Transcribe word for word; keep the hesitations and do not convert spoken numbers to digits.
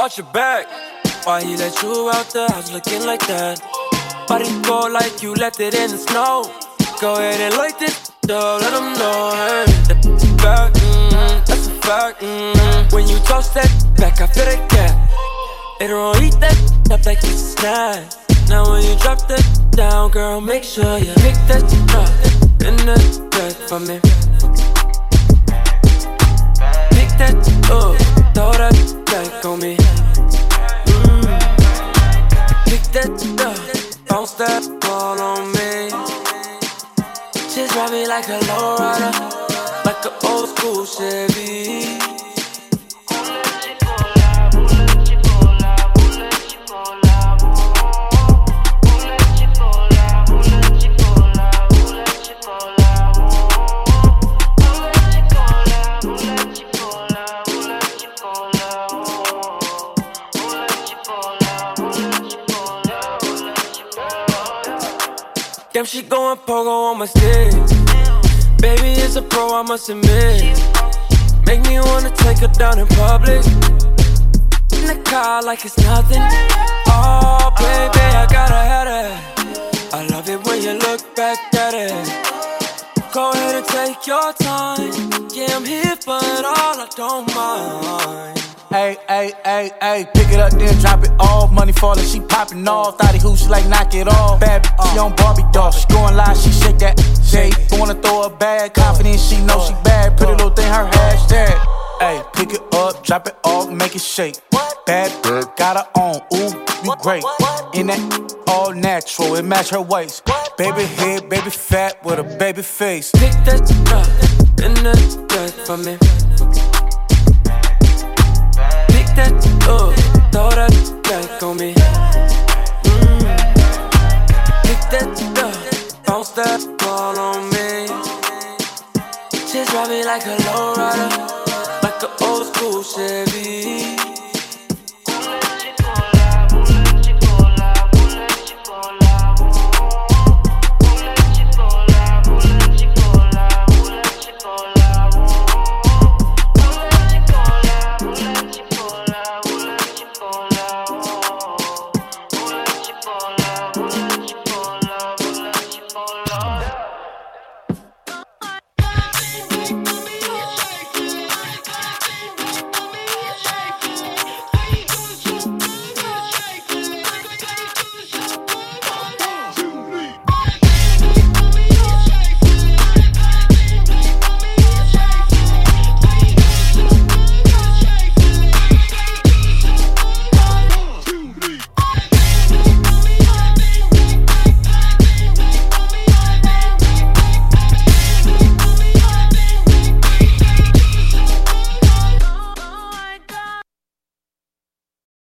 watch your back. Why he let you out the house looking like that? Body cold like you left it in the snow. Go ahead and light this up, let him know, hey. That's a fact, mm-hmm, that's a fact, mm-hmm. When you toss that back, I feel that gap. Later on, eat that up like it's a snack. Now when you drop that down, girl, make sure you pick that up in the back for me. Pick that up, throw that back on me. Mm. Pick that up, bounce that ball on me. Just ride me like a lowrider, like an old school Chevy. Damn, she going pogo on my stick. Baby, it's a pro, I must admit. Make me wanna take her down in public. In the car like it's nothing. Oh, baby, I gotta have it. I love it when you look back at it. Go ahead and take your time. Yeah, I'm here for it all, I don't mind. Ay, ay, ay, ay, pick it up, then drop it off. Money falling, she popping off. Thotty who, she like knock it off. Bad bitch, uh, she on Barbie doll. She going live, she shake that shake. Wanna throw her bag, confident she know she bad. Pretty little thing, her hashtag. Ay, pick it up, drop it off, make it shake. Bad bitch, got her on, ooh, you great. In that all natural, it match her waist. Baby head, baby fat with a baby face. Pick that up in the back for me. That up, throw that back on me. Mm. Pick that up, bounce that ball on me. Just ride me like a lowrider, like an old school Chevy.